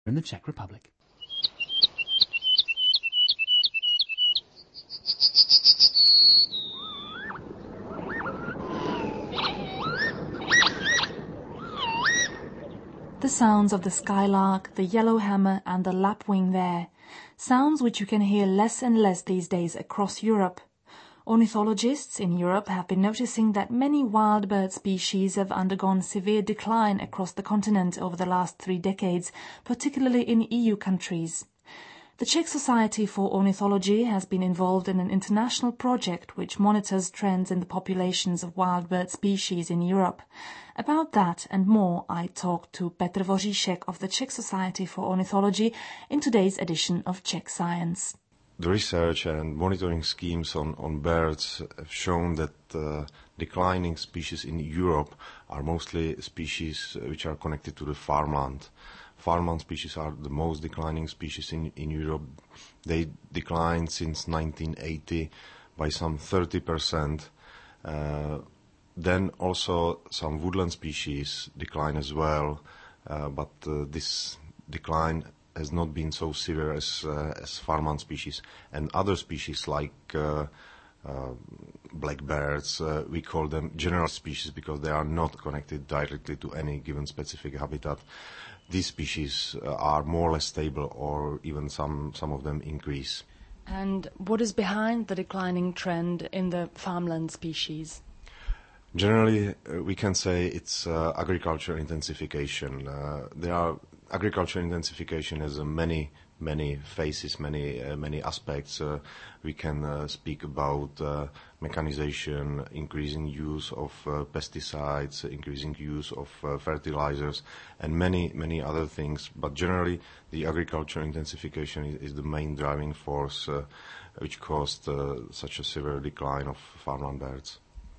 in the Czech Republic. The sounds of the skylark, the yellowhammer and the lapwing there, sounds which you can hear less and less these days across Europe. Ornithologists in Europe have been noticing that many wild bird species have undergone severe decline across the continent over the last 3 decades, particularly in EU countries. The Czech Society for Ornithology has been involved in an international project which monitors trends in the populations of wild bird species in Europe. About that and more, I talked to Petr Voříšek of the Czech Society for Ornithology in today's edition of Czech Science. The research and monitoring schemes on birds have shown that declining species in Europe are mostly species which are connected to the farmland. Farmland species are the most declining species in Europe. They declined since 1980 by some 30%. Then also some woodland species decline as well, but this decline has not been so severe as farmland species. And other species like blackbirds, we call them general species because they are not connected directly to any given specific habitat. These species are more or less stable, or even some of them increase. And what is behind the declining trend in the farmland species? Generally, we can say it's agriculture intensification. Agriculture intensification has many phases, many aspects. We can speak about mechanization, increasing use of pesticides, increasing use of fertilizers, and many other things. But generally, the agriculture intensification is the main driving force which caused such a severe decline of farmland birds.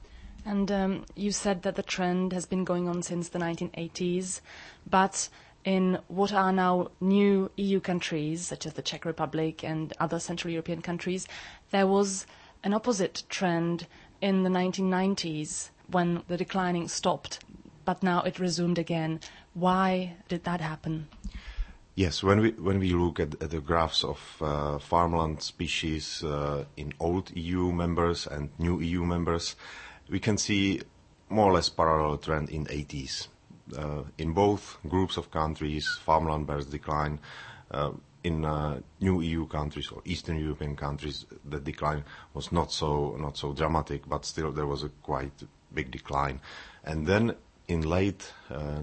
And you said that the trend has been going on since the 1980s, but in what are now new EU countries, such as the Czech Republic and other Central European countries, there was an opposite trend in the 1990s when the declining stopped, but now it resumed again. Why did that happen? Yes, when we look at the graphs of farmland species in old EU members and new EU members, we can see more or less parallel trend in 80s. In both groups of countries, farmland birds decline. In new EU countries or Eastern European countries, the decline was not so dramatic, but still there was a quite big decline. And then in late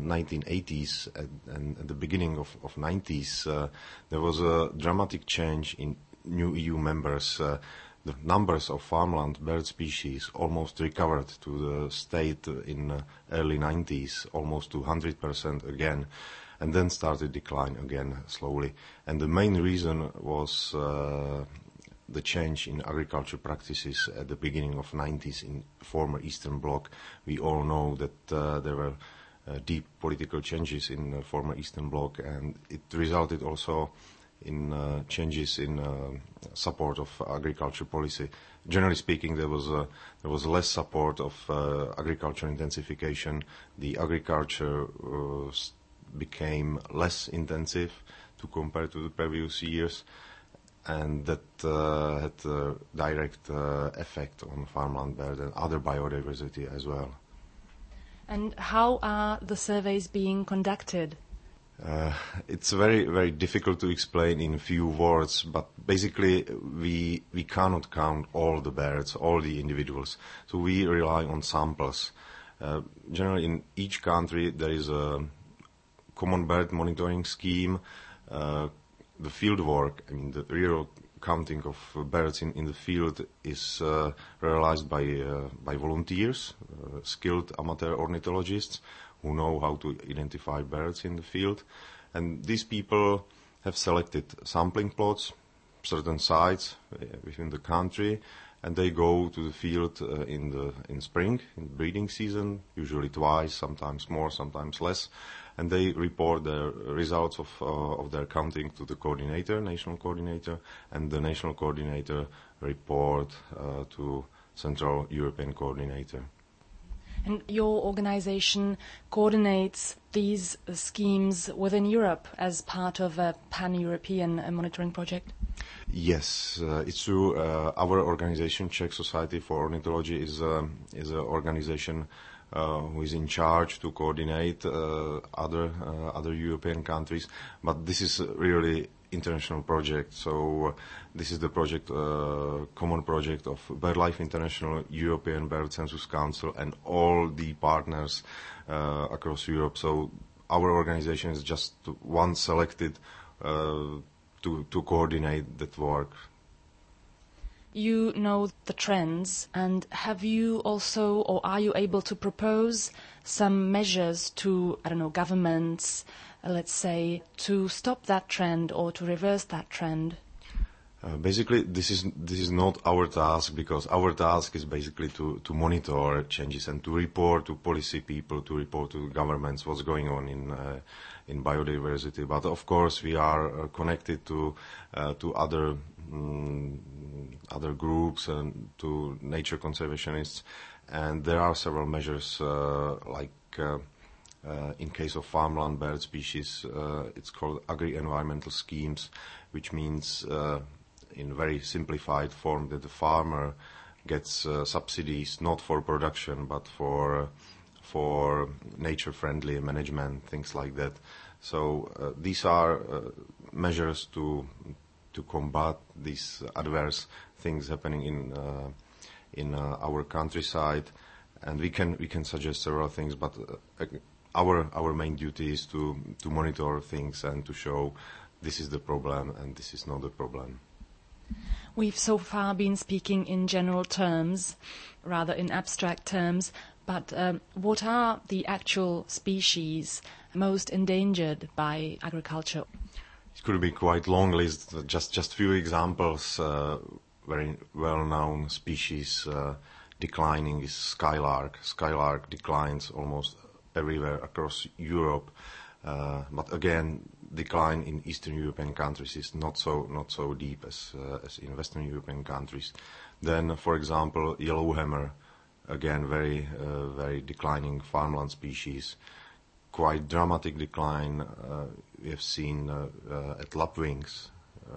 1980s and at the beginning of 90s, there was a dramatic change in new EU members. The numbers of farmland bird species almost recovered to the state in early 90s, almost to 100% again, and then started decline again slowly. And the main reason was the change in agriculture practices at the beginning of 90s in former Eastern Bloc. We all know that there were deep political changes in the former Eastern Bloc, and it resulted also in changes in support of agriculture policy. Generally speaking, there was less support of agriculture intensification. The agriculture became less intensive to compare to the previous years, and that had a direct effect on farmland bird and other biodiversity as well. And how are the surveys being conducted? It's very, very difficult to explain in a few words, but basically we cannot count all the birds, all the individuals, so we rely on samples. Generally in each country there is a common bird monitoring scheme. The field work, the real counting of birds in the field is realized by volunteers, skilled amateur ornithologists who know how to identify birds in the field. And these people have selected sampling plots, certain sites within the country, and they go to the field in spring, in breeding season, usually twice, sometimes more, sometimes less, and they report the results of their counting to the coordinator, national coordinator, and the national coordinator report to Central European coordinator. And your organization coordinates these schemes within Europe as part of a pan-European monitoring project? Yes, it's true. Our organization, Czech Society for Ornithology, is an organization who is in charge to coordinate other European countries. But this is really international project. So this is the common project of BirdLife International, European Bird Census Council, and all the partners across Europe. So our organization is just one selected to coordinate that work. You know the trends, and have you also, or are you able to propose some measures to, governments, let's say, to stop that trend or to reverse that trend? Basically, this is not our task, because our task is basically to monitor changes and to report to policy people, to report to governments what's going on in biodiversity. But of course, we are connected to other groups and to nature conservationists, and there are several measures in case of farmland bird species, it's called agri-environmental schemes, which means in very simplified form that the farmer gets subsidies not for production but for nature-friendly management, things like that. So these are measures to combat these adverse things happening in our countryside, and we can suggest several things, but our main duty is to monitor things and to show this is the problem and this is not the problem. We've so far been speaking in general terms, rather in abstract terms, but what are the actual species most endangered by agriculture? It could be quite long list. Just few examples. Very well-known species declining is skylark. Skylark declines almost everywhere across Europe, but again, decline in Eastern European countries is not so deep as in Western European countries. Then, for example, yellowhammer, again very declining farmland species. Quite dramatic decline we have seen at lapwings.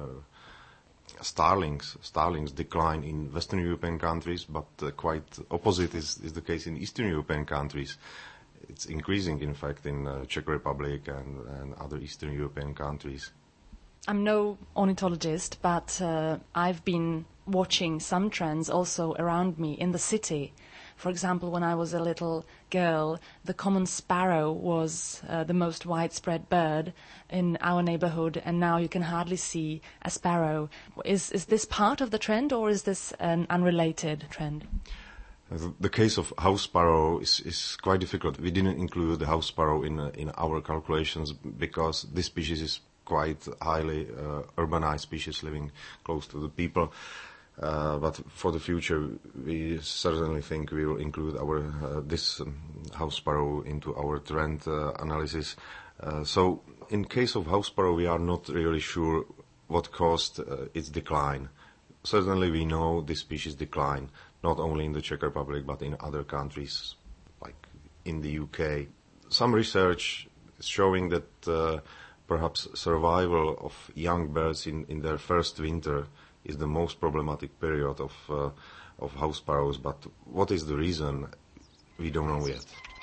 Starlings decline in Western European countries, but quite opposite is the case in Eastern European countries. It's increasing, in fact, in Czech Republic and other Eastern European countries. I'm no ornithologist, but I've been watching some trends also around me in the city. For example, when I was a little girl, the common sparrow was the most widespread bird in our neighborhood, and now you can hardly see a sparrow. Is this part of the trend, or is this an unrelated trend? The case of house sparrow is quite difficult. We didn't include the house sparrow in our calculations because this species is quite highly urbanized species living close to the people. But for the future, we certainly think we will include this house sparrow into our trend analysis. So in case of house sparrow, we are not really sure what caused its decline. Certainly we know this species decline, not only in the Czech Republic, but in other countries, like in the UK. Some research is showing that perhaps survival of young birds in their first winter is the most problematic period of house sparrows, but what is the reason, we don't know yet.